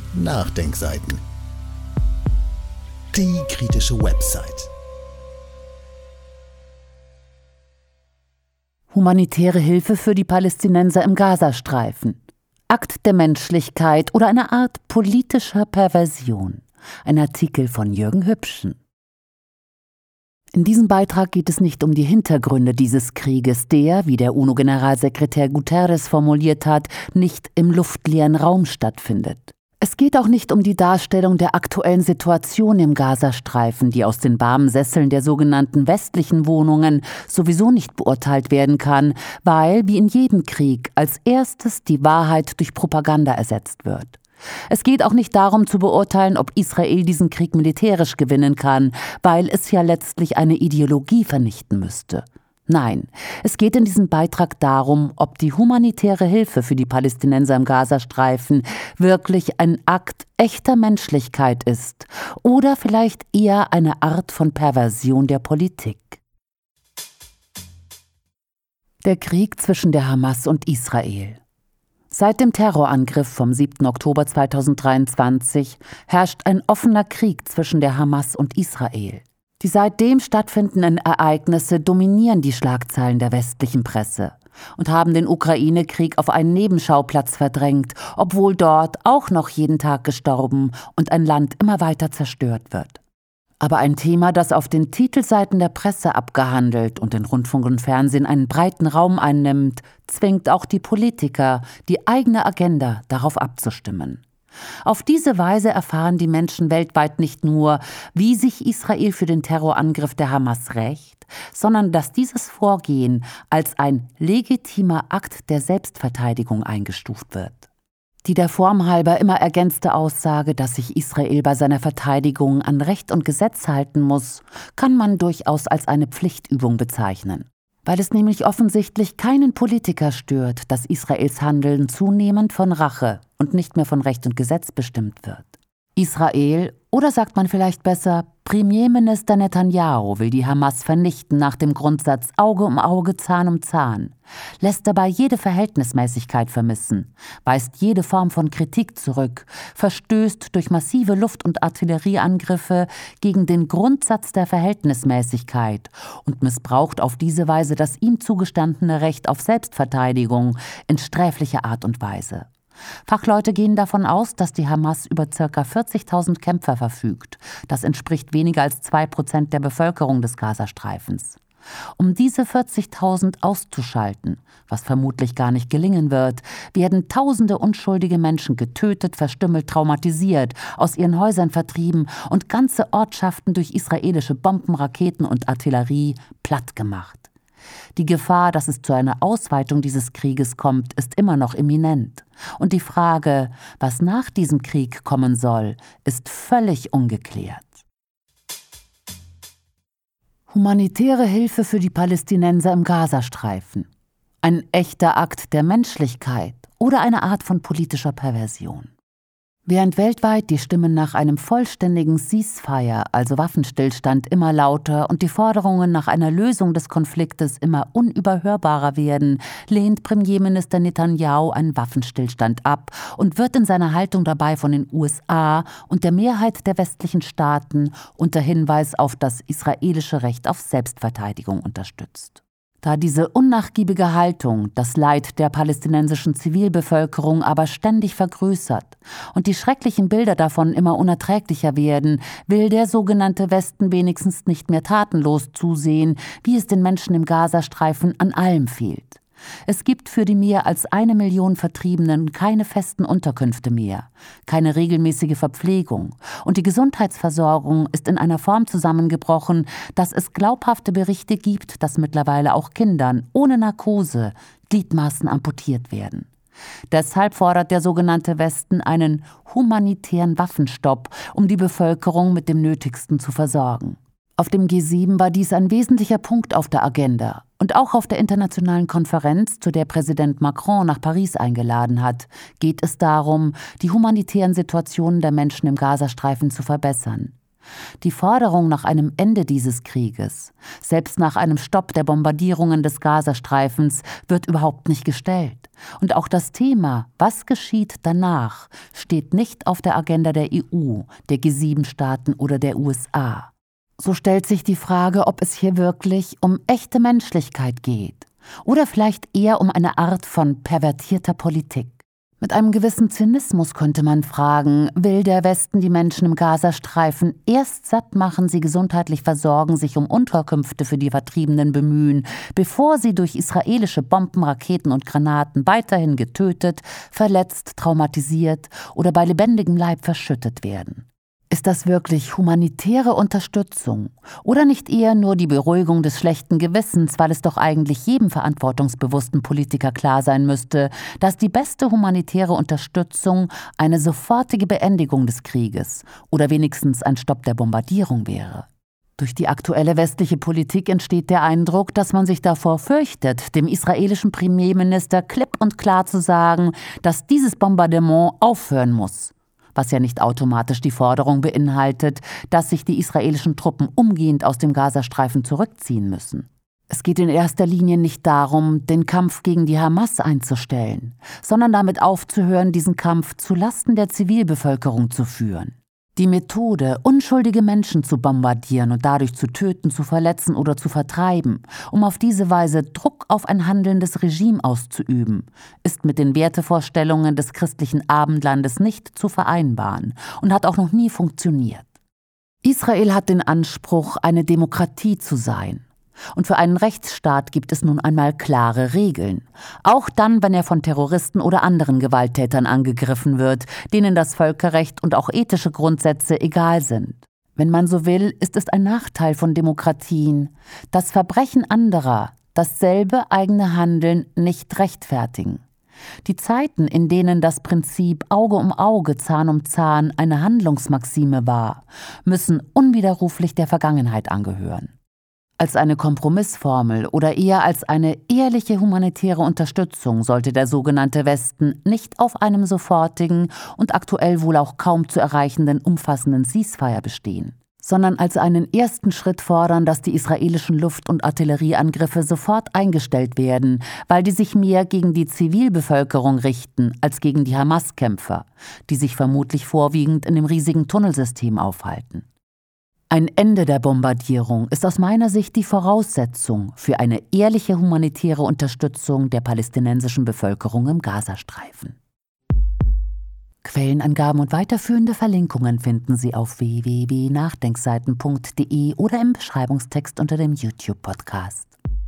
Nachdenkseiten. Die kritische Website. Humanitäre Hilfe für die Palästinenser im Gazastreifen. Akt der Menschlichkeit oder eine Art politischer Perversion. Ein Artikel von Jürgen Hübschen. In diesem Beitrag geht es nicht um die Hintergründe dieses Krieges, der, wie der UNO-Generalsekretär Guterres formuliert hat, nicht im luftleeren Raum stattfindet. Es geht auch nicht um die Darstellung der aktuellen Situation im Gazastreifen, die aus den warmen Sesseln der sogenannten westlichen Wohnungen sowieso nicht beurteilt werden kann, weil, wie in jedem Krieg, als erstes die Wahrheit durch Propaganda ersetzt wird. Es geht auch nicht darum zu beurteilen, ob Israel diesen Krieg militärisch gewinnen kann, weil es ja letztlich eine Ideologie vernichten müsste. Nein, es geht in diesem Beitrag darum, ob die humanitäre Hilfe für die Palästinenser im Gazastreifen wirklich ein Akt echter Menschlichkeit ist oder vielleicht eher eine Art von Perversion der Politik. Der Krieg zwischen der Hamas und Israel. Seit dem Terrorangriff vom 7. Oktober 2023 herrscht ein offener Krieg zwischen der Hamas und Israel. Die seitdem stattfindenden Ereignisse dominieren die Schlagzeilen der westlichen Presse und haben den Ukraine-Krieg auf einen Nebenschauplatz verdrängt, obwohl dort auch noch jeden Tag gestorben und ein Land immer weiter zerstört wird. Aber ein Thema, das auf den Titelseiten der Presse abgehandelt und in Rundfunk und Fernsehen einen breiten Raum einnimmt, zwingt auch die Politiker, die eigene Agenda darauf abzustimmen. Auf diese Weise erfahren die Menschen weltweit nicht nur, wie sich Israel für den Terrorangriff der Hamas rächt, sondern dass dieses Vorgehen als ein legitimer Akt der Selbstverteidigung eingestuft wird. Die der Form halber immer ergänzte Aussage, dass sich Israel bei seiner Verteidigung an Recht und Gesetz halten muss, kann man durchaus als eine Pflichtübung bezeichnen. Weil es nämlich offensichtlich keinen Politiker stört, dass Israels Handeln zunehmend von Rache und nicht mehr von Recht und Gesetz bestimmt wird. Israel, oder sagt man vielleicht besser, Premierminister Netanyahu will die Hamas vernichten nach dem Grundsatz Auge um Auge, Zahn um Zahn, lässt dabei jede Verhältnismäßigkeit vermissen, weist jede Form von Kritik zurück, verstößt durch massive Luft- und Artillerieangriffe gegen den Grundsatz der Verhältnismäßigkeit und missbraucht auf diese Weise das ihm zugestandene Recht auf Selbstverteidigung in sträflicher Art und Weise. Fachleute gehen davon aus, dass die Hamas über ca. 40.000 Kämpfer verfügt. Das entspricht weniger als 2% der Bevölkerung des Gazastreifens. Um diese 40.000 auszuschalten, was vermutlich gar nicht gelingen wird, werden tausende unschuldige Menschen getötet, verstümmelt, traumatisiert, aus ihren Häusern vertrieben und ganze Ortschaften durch israelische Bomben, Raketen und Artillerie plattgemacht. Die Gefahr, dass es zu einer Ausweitung dieses Krieges kommt, ist immer noch imminent. Und die Frage, was nach diesem Krieg kommen soll, ist völlig ungeklärt. Humanitäre Hilfe für die Palästinenser im Gazastreifen. Ein echter Akt der Menschlichkeit oder eine Art von politischer Perversion. Während weltweit die Stimmen nach einem vollständigen Ceasefire, also Waffenstillstand, immer lauter und die Forderungen nach einer Lösung des Konfliktes immer unüberhörbarer werden, lehnt Premierminister Netanyahu einen Waffenstillstand ab und wird in seiner Haltung dabei von den USA und der Mehrheit der westlichen Staaten unter Hinweis auf das israelische Recht auf Selbstverteidigung unterstützt. Da diese unnachgiebige Haltung das Leid der palästinensischen Zivilbevölkerung aber ständig vergrößert und die schrecklichen Bilder davon immer unerträglicher werden, will der sogenannte Westen wenigstens nicht mehr tatenlos zusehen, wie es den Menschen im Gazastreifen an allem fehlt. Es gibt für die mehr als 1 Million Vertriebenen keine festen Unterkünfte mehr, keine regelmäßige Verpflegung und die Gesundheitsversorgung ist in einer Form zusammengebrochen, dass es glaubhafte Berichte gibt, dass mittlerweile auch Kindern ohne Narkose Gliedmaßen amputiert werden. Deshalb fordert der sogenannte Westen einen humanitären Waffenstopp, um die Bevölkerung mit dem Nötigsten zu versorgen. Auf dem G7 war dies ein wesentlicher Punkt auf der Agenda. Und auch auf der internationalen Konferenz, zu der Präsident Macron nach Paris eingeladen hat, geht es darum, die humanitären Situationen der Menschen im Gazastreifen zu verbessern. Die Forderung nach einem Ende dieses Krieges, selbst nach einem Stopp der Bombardierungen des Gazastreifens, wird überhaupt nicht gestellt. Und auch das Thema, was geschieht danach, steht nicht auf der Agenda der EU, der G7-Staaten oder der USA. So stellt sich die Frage, ob es hier wirklich um echte Menschlichkeit geht oder vielleicht eher um eine Art von pervertierter Politik. Mit einem gewissen Zynismus könnte man fragen, will der Westen die Menschen im Gazastreifen erst satt machen, sie gesundheitlich versorgen, sich um Unterkünfte für die Vertriebenen bemühen, bevor sie durch israelische Bomben, Raketen und Granaten weiterhin getötet, verletzt, traumatisiert oder bei lebendigem Leib verschüttet werden? Ist das wirklich humanitäre Unterstützung oder nicht eher nur die Beruhigung des schlechten Gewissens, weil es doch eigentlich jedem verantwortungsbewussten Politiker klar sein müsste, dass die beste humanitäre Unterstützung eine sofortige Beendigung des Krieges oder wenigstens ein Stopp der Bombardierung wäre? Durch die aktuelle westliche Politik entsteht der Eindruck, dass man sich davor fürchtet, dem israelischen Premierminister klipp und klar zu sagen, dass dieses Bombardement aufhören muss. Was ja nicht automatisch die Forderung beinhaltet, dass sich die israelischen Truppen umgehend aus dem Gazastreifen zurückziehen müssen. Es geht in erster Linie nicht darum, den Kampf gegen die Hamas einzustellen, sondern damit aufzuhören, diesen Kampf zulasten der Zivilbevölkerung zu führen. Die Methode, unschuldige Menschen zu bombardieren und dadurch zu töten, zu verletzen oder zu vertreiben, um auf diese Weise Druck auf ein handelndes Regime auszuüben, ist mit den Wertevorstellungen des christlichen Abendlandes nicht zu vereinbaren und hat auch noch nie funktioniert. Israel hat den Anspruch, eine Demokratie zu sein. Und für einen Rechtsstaat gibt es nun einmal klare Regeln. Auch dann, wenn er von Terroristen oder anderen Gewalttätern angegriffen wird, denen das Völkerrecht und auch ethische Grundsätze egal sind. Wenn man so will, ist es ein Nachteil von Demokratien, dass Verbrechen anderer dasselbe eigene Handeln nicht rechtfertigen. Die Zeiten, in denen das Prinzip Auge um Auge, Zahn um Zahn eine Handlungsmaxime war, müssen unwiderruflich der Vergangenheit angehören. Als eine Kompromissformel oder eher als eine ehrliche humanitäre Unterstützung sollte der sogenannte Westen nicht auf einem sofortigen und aktuell wohl auch kaum zu erreichenden umfassenden Ceasefire bestehen, sondern als einen ersten Schritt fordern, dass die israelischen Luft- und Artillerieangriffe sofort eingestellt werden, weil die sich mehr gegen die Zivilbevölkerung richten als gegen die Hamas-Kämpfer, die sich vermutlich vorwiegend in dem riesigen Tunnelsystem aufhalten. Ein Ende der Bombardierung ist aus meiner Sicht die Voraussetzung für eine ehrliche humanitäre Unterstützung der palästinensischen Bevölkerung im Gazastreifen. Quellenangaben und weiterführende Verlinkungen finden Sie auf www.nachdenkseiten.de oder im Beschreibungstext unter dem YouTube-Podcast.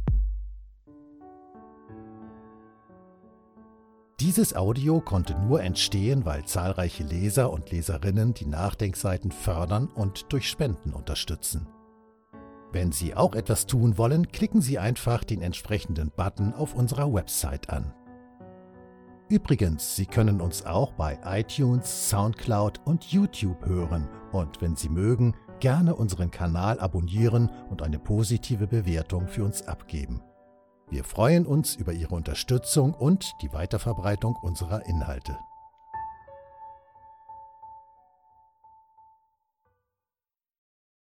Dieses Audio konnte nur entstehen, weil zahlreiche Leser und Leserinnen die Nachdenkseiten fördern und durch Spenden unterstützen. Wenn Sie auch etwas tun wollen, klicken Sie einfach den entsprechenden Button auf unserer Website an. Übrigens, Sie können uns auch bei iTunes, Soundcloud und YouTube hören und wenn Sie mögen, gerne unseren Kanal abonnieren und eine positive Bewertung für uns abgeben. Wir freuen uns über Ihre Unterstützung und die Weiterverbreitung unserer Inhalte.